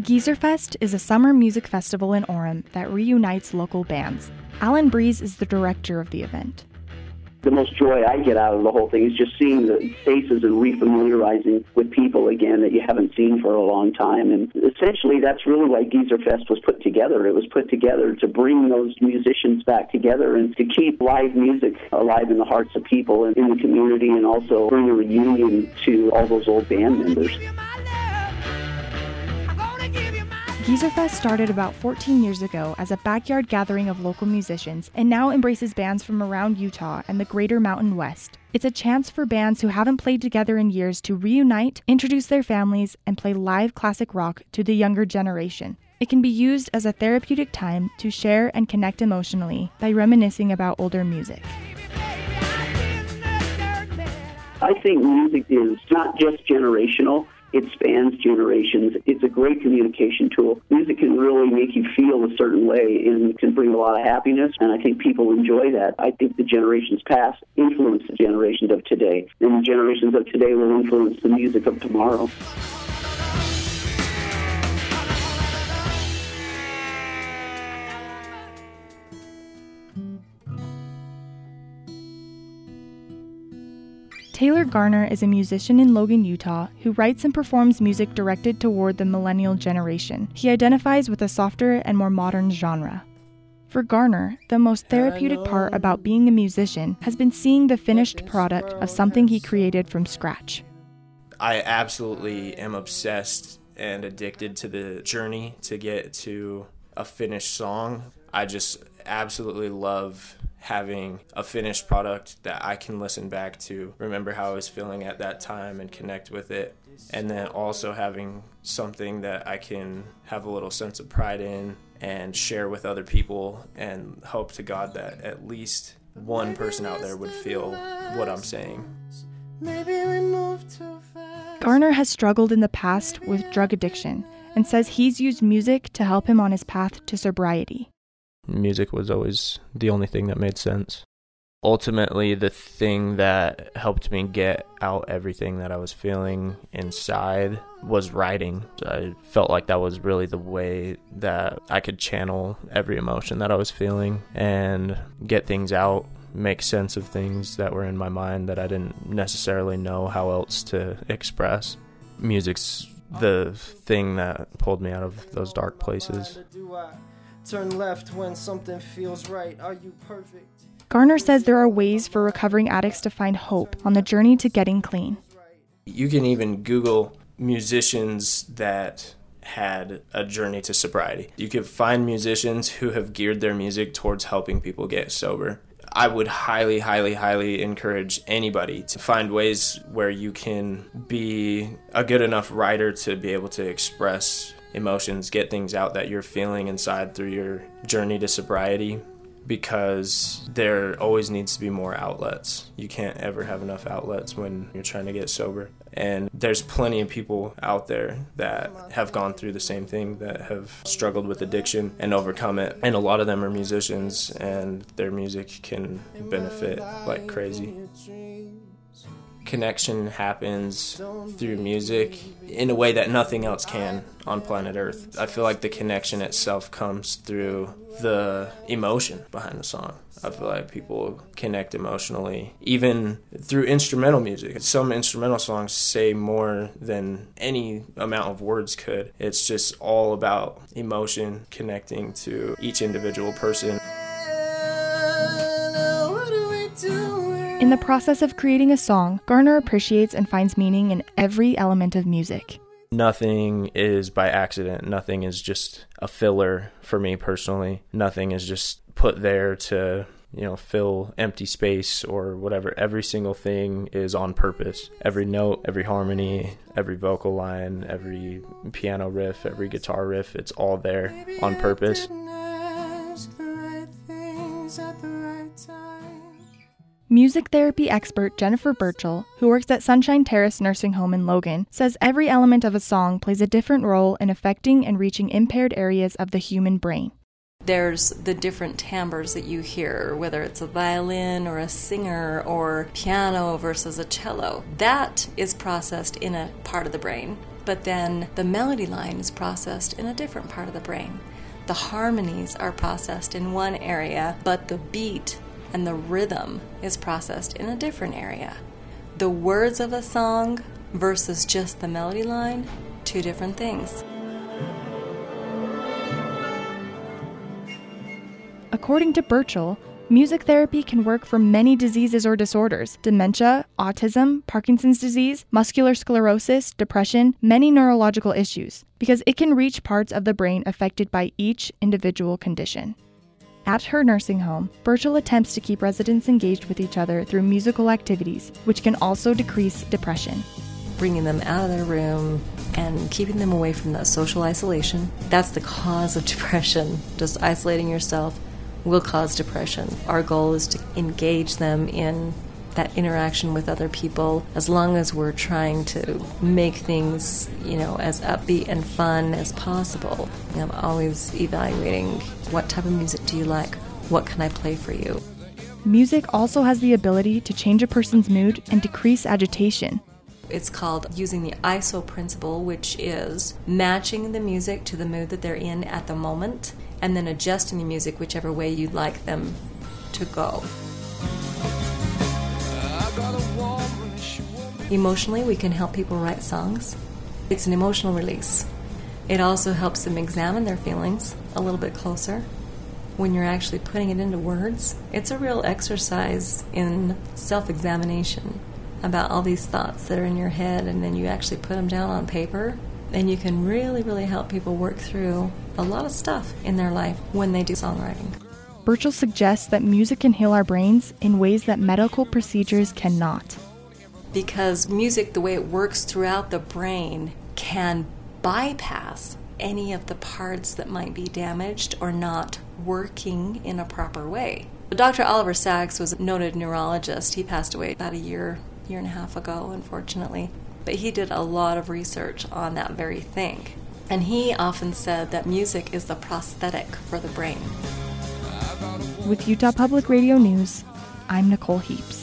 Geezerfest is a summer music festival in Orem that reunites local bands. Alan Breeze is the director of the event. The most joy I get out of the whole thing is just seeing the faces and refamiliarizing with people again that you haven't seen for a long time. And essentially, that's really why Geezerfest was put together. It was put together to bring those musicians back together and to keep live music alive in the hearts of people and in the community, and also bring a reunion to all those old band members. Geezerfest started about 14 years ago as a backyard gathering of local musicians and now embraces bands from around Utah and the greater Mountain West. It's a chance for bands who haven't played together in years to reunite, introduce their families, and play live classic rock to the younger generation. It can be used as a therapeutic time to share and connect emotionally by reminiscing about older music. I think music is not just generational. It spans generations. It's a great communication tool. Music can really make you feel a certain way and can bring a lot of happiness, and I think people enjoy that. I think the generations past influence the generations of today, and the generations of today will influence the music of tomorrow. Taylor Garner is a musician in Logan, Utah, who writes and performs music directed toward the millennial generation. He identifies with a softer and more modern genre. For Garner, the most therapeutic part about being a musician has been seeing the finished product of something he created from scratch. I absolutely am obsessed and addicted to the journey to get to a finished song. I just absolutely love having a finished product that I can listen back to, remember how I was feeling at that time and connect with it. And then also having something that I can have a little sense of pride in and share with other people, and hope to God that at least one person out there would feel what I'm saying. Garner has struggled in the past with drug addiction and says he's used music to help him on his path to sobriety. Music was always the only thing that made sense. Ultimately, the thing that helped me get out everything that I was feeling inside was writing. I felt like that was really the way that I could channel every emotion that I was feeling and get things out, make sense of things that were in my mind that I didn't necessarily know how else to express. Music's the thing that pulled me out of those dark places. Turn left when something feels right. Are you perfect? Garner says there are ways for recovering addicts to find hope on the journey to getting clean. You can even Google musicians that had a journey to sobriety. You could find musicians who have geared their music towards helping people get sober. I would highly, highly, highly encourage anybody to find ways where you can be a good enough writer to be able to express emotions, get things out that you're feeling inside through your journey to sobriety, because there always needs to be more outlets. You can't ever have enough outlets when you're trying to get sober. And there's plenty of people out there that have gone through the same thing, that have struggled with addiction and overcome it. And a lot of them are musicians, and their music can benefit like crazy. Connection happens through music in a way that nothing else can on planet Earth. I feel like the connection itself comes through the emotion behind the song. I feel like people connect emotionally, even through instrumental music. Some instrumental songs say more than any amount of words could. It's just all about emotion, connecting to each individual person. In the process of creating a song, Garner appreciates and finds meaning in every element of music. Nothing is by accident. Nothing is just a filler for me personally. Nothing is just put there to, fill empty space or whatever. Every single thing is on purpose. Every note, every harmony, every vocal line, every piano riff, every guitar riff, it's all there on purpose. Music therapy expert Jennifer Burchell, who works at Sunshine Terrace Nursing Home in Logan, says every element of a song plays a different role in affecting and reaching impaired areas of the human brain. There's the different timbres that you hear, whether it's a violin or a singer or piano versus a cello. That is processed in a part of the brain. but then the melody line is processed in a different part of the brain. The harmonies are processed in one area, but the beat and the rhythm is processed in a different area. The words of a song versus just the melody line, two different things. According to Burchell, music therapy can work for many diseases or disorders: dementia, autism, Parkinson's disease, muscular sclerosis, depression, many neurological issues, because it can reach parts of the brain affected by each individual condition. At her nursing home, Burchell attempts to keep residents engaged with each other through musical activities, which can also decrease depression. Bringing them out of their room and keeping them away from that social isolation, that's the cause of depression. Just isolating yourself will cause depression. Our goal is to engage them in that interaction with other people, as long as we're trying to make things, as upbeat and fun as possible. I'm always evaluating, what type of music do you like? What can I play for you? Music also has the ability to change a person's mood and decrease agitation. It's called using the ISO principle, which is matching the music to the mood that they're in at the moment, and then adjusting the music whichever way you'd like them to go. Emotionally, we can help people write songs. It's an emotional release. It also helps them examine their feelings a little bit closer. When you're actually putting it into words, it's a real exercise in self-examination about all these thoughts that are in your head, and then you actually put them down on paper, and you can really, really help people work through a lot of stuff in their life when they do songwriting. Burchell suggests that music can heal our brains in ways that medical procedures cannot. Because music, the way it works throughout the brain, can bypass any of the parts that might be damaged or not working in a proper way. Dr. Oliver Sacks was a noted neurologist. He passed away about a year and a half ago, unfortunately. But he did a lot of research on that very thing. And he often said that music is the prosthetic for the brain. With Utah Public Radio News, I'm Nicole Heaps.